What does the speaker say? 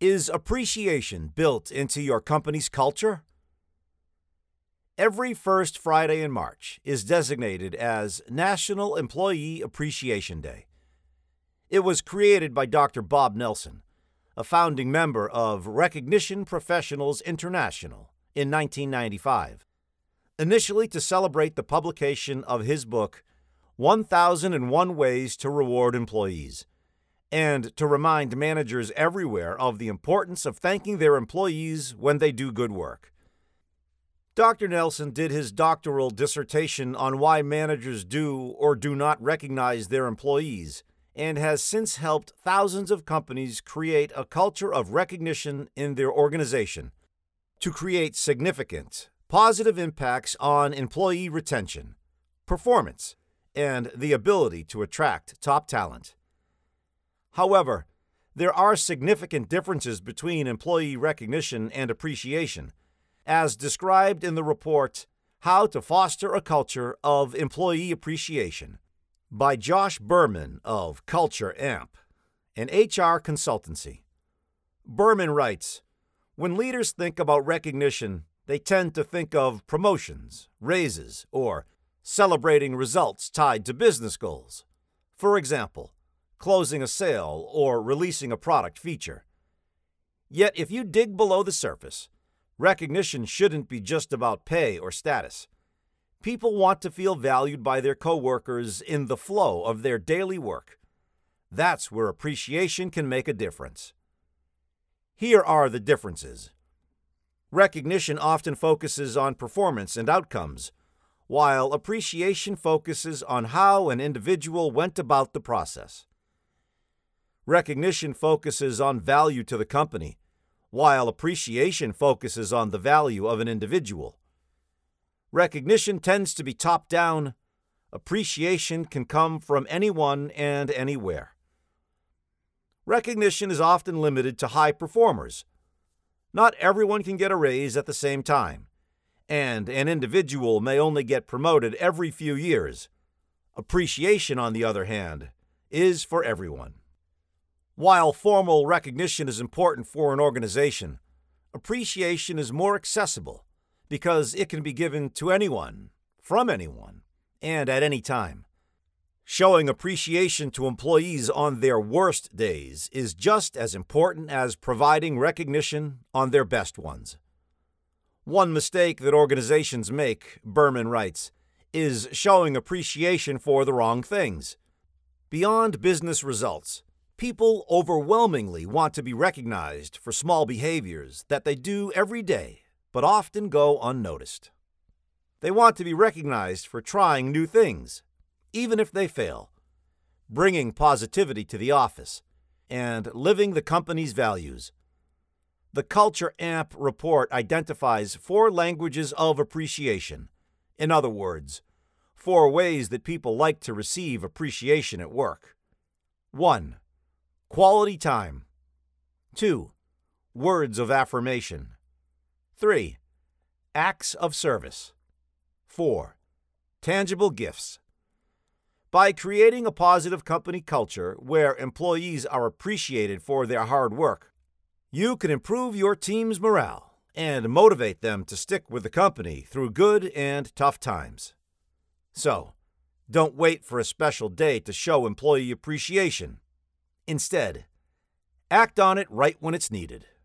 Is appreciation built into your company's culture? Every first Friday in March is designated as National Employee Appreciation Day. It was created by Dr. Bob Nelson, a founding member of Recognition Professionals International, in 1995, initially to celebrate the publication of his book, 1001 Ways to Reward Employees, and to remind managers everywhere of the importance of thanking their employees when they do good work. Dr. Nelson did his doctoral dissertation on why managers do or do not recognize their employees, and has since helped thousands of companies create a culture of recognition in their organization to create significant, positive impacts on employee retention, performance, and the ability to attract top talent. However, there are significant differences between employee recognition and appreciation, as described in the report How to Foster a Culture of Employee Appreciation by Josh Berman of Culture Amp, an HR consultancy. Berman writes, "When leaders think about recognition, they tend to think of promotions, raises, or celebrating results tied to business goals. For example, closing a sale or releasing a product feature. Yet if you dig below the surface, recognition shouldn't be just about pay or status. People want to feel valued by their coworkers in the flow of their daily work. That's where appreciation can make a difference." Here are the differences. Recognition often focuses on performance and outcomes, while appreciation focuses on how an individual went about the process. Recognition focuses on value to the company, while appreciation focuses on the value of an individual. Recognition tends to be top-down. Appreciation can come from anyone and anywhere. Recognition is often limited to high performers. Not everyone can get a raise at the same time, and an individual may only get promoted every few years. Appreciation, on the other hand, is for everyone. While formal recognition is important for an organization, appreciation is more accessible because it can be given to anyone, from anyone, and at any time. Showing appreciation to employees on their worst days is just as important as providing recognition on their best ones. One mistake that organizations make, Berman writes, is showing appreciation for the wrong things. Beyond business results, people overwhelmingly want to be recognized for small behaviors that they do every day but often go unnoticed. They want to be recognized for trying new things, even if they fail, bringing positivity to the office, and living the company's values. The Culture Amp report identifies 4 languages of appreciation. In other words, 4 ways that people like to receive appreciation at work. 1. Quality time. 2. Words of affirmation. 3. Acts of service. 4. Tangible gifts. By creating a positive company culture where employees are appreciated for their hard work, you can improve your team's morale and motivate them to stick with the company through good and tough times. So, don't wait for a special day to show employee appreciation. Instead, act on it right when it's needed.